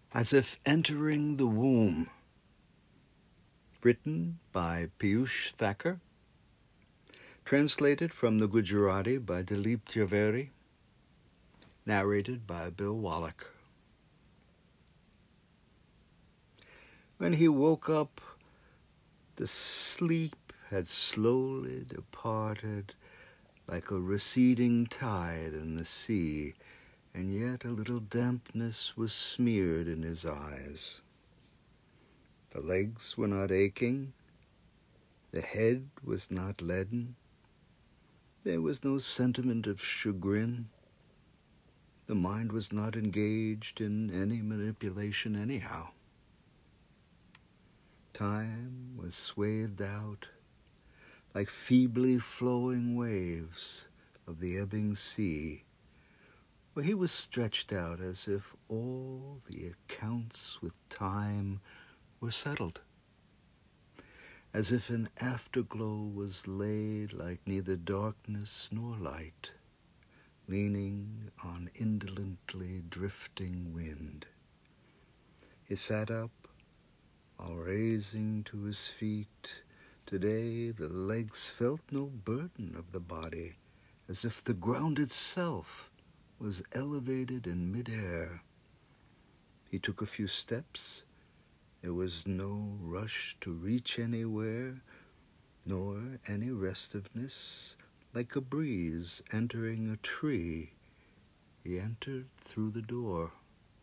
As if entering the womb. Written by Piyush Thakur. Translated from the Gujarati by Dilip Jhaveri. Narrated by Bill Wallach. When he woke up, the sleep had slowly departed like a receding tide in the sea, and yet a little dampness was smeared in his eyes. The legs were not aching, the head was not leaden, there was no sentiment of chagrin, the mind was not engaged in any manipulation anyhow. Time was swathed out like feebly flowing waves of the ebbing sea, where he was stretched out as if all the accounts with time were settled, as if an afterglow was laid like neither darkness nor light, leaning on indolently drifting wind. He sat up, while raising to his feet. Today the legs felt no burden of the body, as if the ground itself was elevated in midair. He took a few steps. There was no rush to reach anywhere, nor any restiveness. Like a breeze entering a tree, he entered through the door.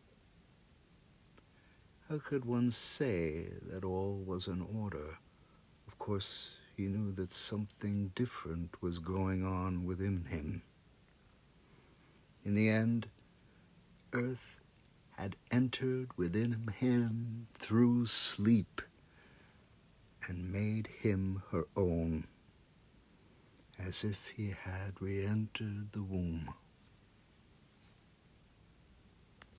How could one say that all was in order? Of course, he knew that something different was going on within him. In the end, Earth had entered within him through sleep and made him her own, as if he had re-entered the womb.